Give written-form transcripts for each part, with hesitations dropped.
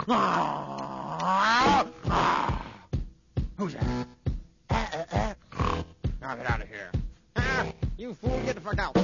Who's that? Now get out of here. You fool, get the fuck out.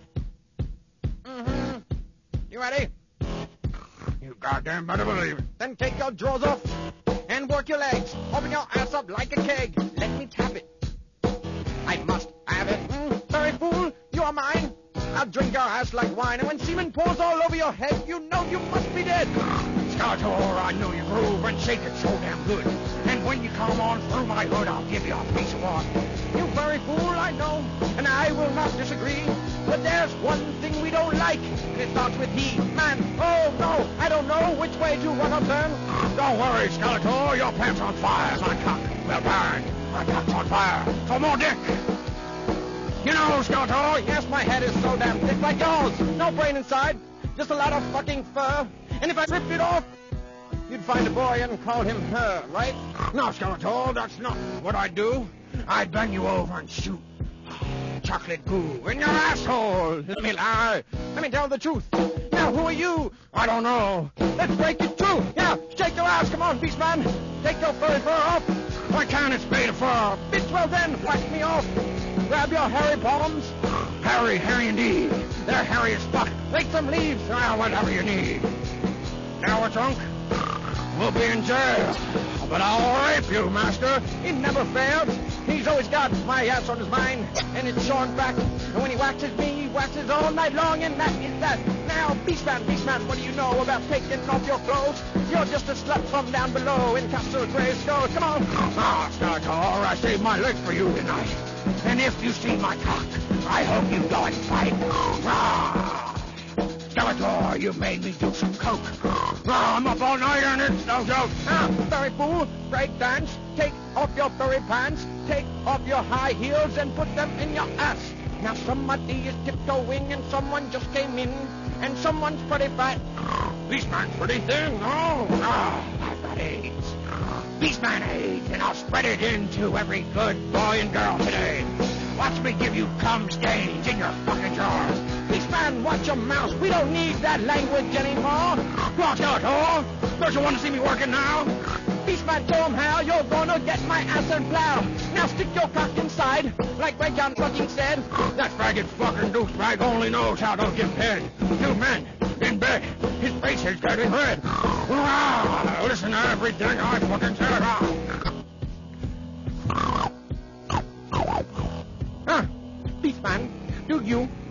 You ready? You goddamn better believe it. Then take your drawers off and work your legs. Open your ass up like a keg. Let me tap it. I must have it. Very fool, you are mine. I'll drink your ass like wine, and when semen pours all over your head, you know you must be dead. Skeletor, I know you groove and shake it so damn good. And when you come on through my hood, I'll give you a piece of what? You very fool, I know, and I will not disagree. But there's one thing we don't like, and it starts with he, man. Oh no, I don't know which way to run or turn. Don't worry, Skeletor, your pants on fire. My cock will burn. My cock's on fire. For more dick. You know, Skeletor, Yes, my head is so damn thick like yours. No brain inside, just a lot of fucking fur. And if I ripped it off, you'd find a boy and call him her, right? no, Skeletor, that's not what I'd do. I'd bend you over and shoot chocolate goo in your asshole. Let me lie. Let me tell the truth. Now, who are you? I don't know. Let's break it too. Yeah, shake your ass. Come on, beast man. Take your furry fur off. Why can't it's made of fur? Bitch, well then, whack me off. Grab your hairy palms. Hairy indeed. They're hairy as fuck. Take some leaves. Well, whatever you need. Now, a drunk, we'll be in jail. But I'll rape you, master. He never fails. He's always got my ass on his mind, and it's shorn back. And when he waxes me, he waxes all night long, and that is that. Now, Beastman, what do you know about taking off your clothes? You're just a slut from down below in Castle Grayskull. Come on. Skeletor, I saved my legs for you tonight. And if you see my cock, I hope you go and fight. Skeletor, you made me do some coke. I'm up all night and it's no joke. Furry fool, break dance. Take off your furry pants. Take off your high heels and put them in your ass. Now somebody is tiptoeing and someone just came in. And someone's pretty fat. Beastman's pretty thin. Oh, I've got AIDS. Beastman AIDS, and I'll spread it into every good boy and girl today. Watch me give you cum stains in your fucking drawers. Beastman, watch your mouth. We don't need that language anymore. Come on, Skeletor. Don't you want to see me working now? Beastman, show him how you're gonna get my ass and plow. Now stick your cock inside, like Ray John fucking said. That faggot fucking douchebag only knows how to give head. Two men in bed. His face is getting red. Listen to everything I fucking said. Beastman, do you